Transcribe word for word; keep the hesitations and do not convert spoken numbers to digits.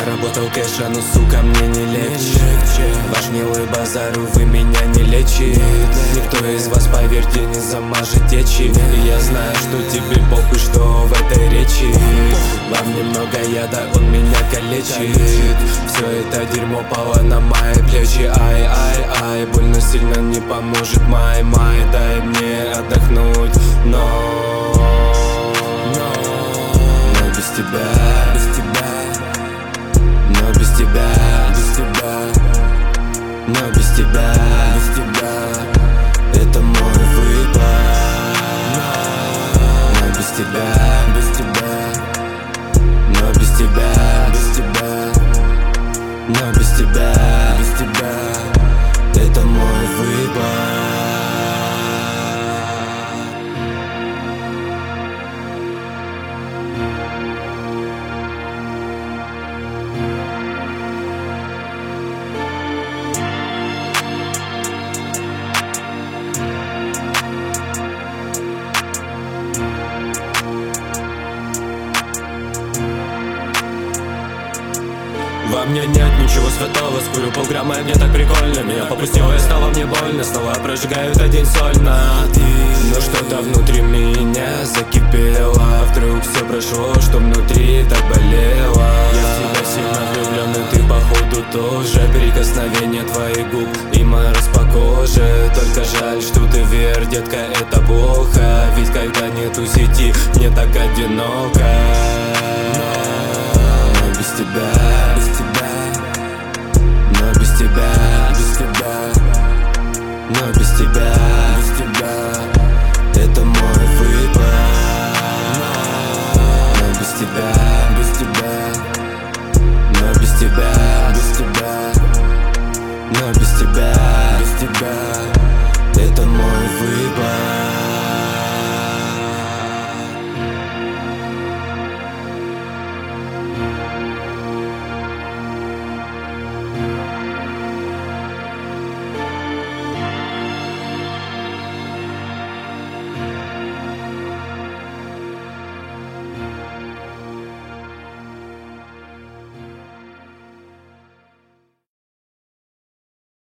Заработал кэша, но, сука, мне не легче. Ваш милый базар, увы, меня не лечит. Никто из вас, поверьте, не замажет течи. И я знаю, что тебе похуй, что в этой речи. Вам немного яда, он меня калечит. Все это дерьмо пало на мои плечи. Ай, ай, ай, больно сильно не поможет май, май. Дай мне отдохнуть, но Но без тебя, без тебя, но без тебя, без тебя, но без тебя, без тебя, это мой выбор. Но без тебя, без тебя, но без тебя, без тебя, но без тебя, без тебя, это мой выбор. Во мне нет ничего святого, скурю полграмма, и мне так прикольно. Меня попустило и стало мне больно, снова прожигаю этот день сольно. Но что-то внутри меня закипело. Вдруг все прошло, что внутри так болело. Я в тебя сильно влюблен, и ты походу тоже. Прикосновение твоих губ и мороз по коже. Только жаль, что ты вер, детка, это плохо. Ведь когда нету сети, мне так одиноко. Но без тебя, без тебя, но без тебя, без тебя, но без тебя, без тебя, это мой выбор. Но без тебя, без тебя, но без тебя, без тебя, но без тебя, без тебя, это мой выбор.